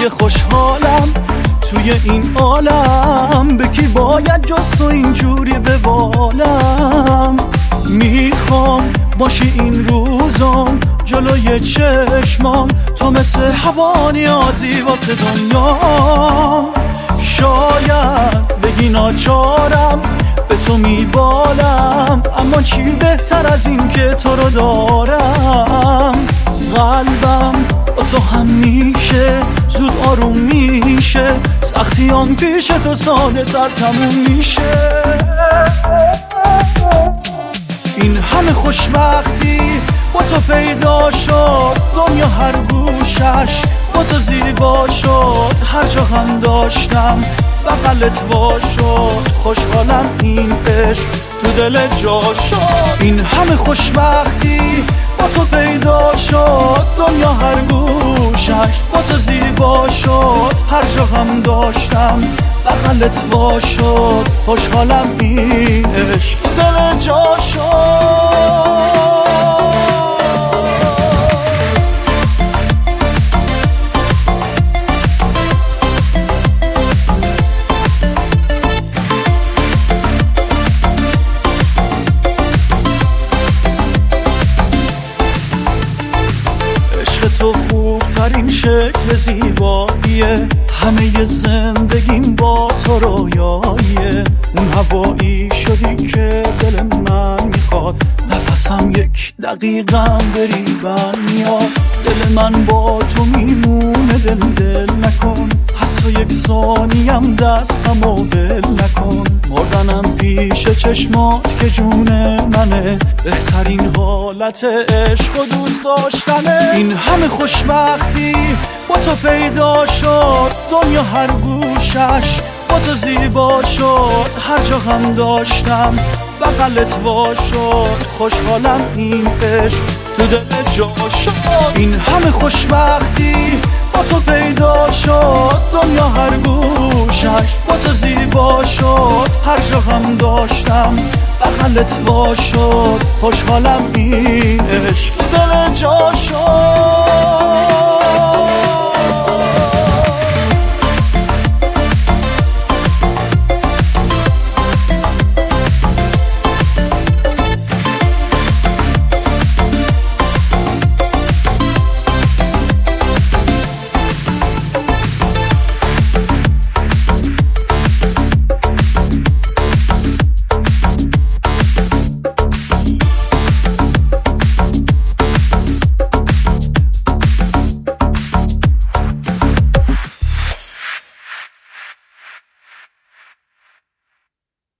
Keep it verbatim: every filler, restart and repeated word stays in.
دیگه خوشحالم توی این عالم، به کی باید جز تو اینجوری ببالم. میخوام باشی این روزام جلوی چشمام، تو مثل هوا نیازی واسه دنیا. شاید بگی ناچارم به تو میبالم، اما چی بهتر از این که تو رو دارم. قلبم با تو هم میشه زود آروم میشه، سختیام پیش تو ساده تر تموم میشه. این همه خوشبختی با تو پیدا شد، دنیا هر گوشش با تو زیبا شد. هر جا هم داشتم بغلت وا شد، خوشحالم این عشق تو دل جا شد. این همه خوشبختی با تو پیدا شد، دنیا هر گوشش با تو زیبا شد. هر جا هم داشتم بغلت وا شد، خوشحالم این عشق تو دل جا شد. تو خوب ترین شکل زیباییه، همه زندگیم با تو رویاییه. اون هوایی شدی که دل من میخواد، نفسم یک دقیقم بری بر میاد. دل من با تو میمونه دل دل نکن، حتی یک ثانیم دستم و ول نکن. مردنم پیش چشمات که جون منه، بهترین حالت عشق و دوست داشتنه. این همه خوشبختی با تو پیدا شد، دنیا هر گوشش با تو زیبا شد. هر جا هم داشتم بغلت وا شد، خوشحالم این عشق تو دل جا شد. این همه خوشبختی با تو پیدا شد، دنیا هر گوشش با تو زیبا شد. هر جا هم داشتم بغلت وا شد، خوشحالم این عشق تو دل